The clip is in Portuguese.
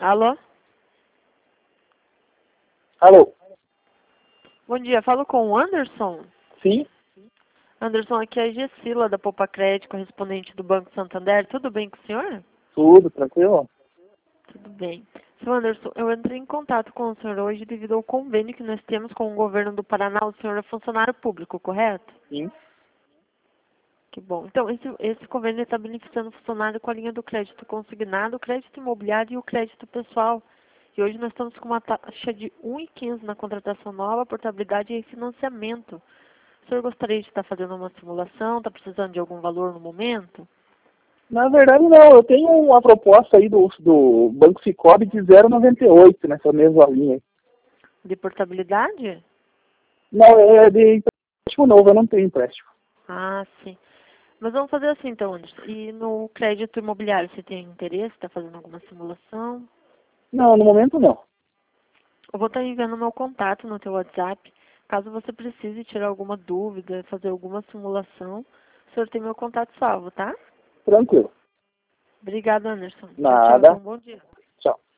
Alô? Alô? Bom dia, falo com o Anderson. Sim? Anderson, aqui é a Gessila da Poupa Crédito, correspondente do Banco Santander. Tudo bem com o senhor? Tudo tranquilo? Tudo bem. Senhor Anderson, eu entrei em contato com o senhor hoje devido ao convênio que nós temos com o governo do Paraná. O senhor é funcionário público, correto? Sim. Que bom. Então, esse convênio está beneficiando o funcionário com a linha do crédito consignado, o crédito imobiliário e o crédito pessoal. E hoje nós estamos com uma taxa de 1,15 na contratação nova, portabilidade e financiamento. O senhor gostaria de estar fazendo uma simulação? Está precisando de algum valor no momento? Na verdade, não. Eu tenho uma proposta aí do Banco Sicoob de 0,98 nessa mesma linha. De portabilidade? Não, é de empréstimo novo, eu não tenho empréstimo. Ah, sim. Mas vamos fazer assim então, Anderson. E no crédito imobiliário, você tem interesse? Está fazendo alguma simulação? Não, no momento não. Eu vou estar enviando meu contato no teu WhatsApp. Caso você precise tirar alguma dúvida, fazer alguma simulação, o senhor tem meu contato salvo, tá? Tranquilo. Obrigada, Anderson. Tchau, tchau. Tenha Nada. um bom dia. Tchau.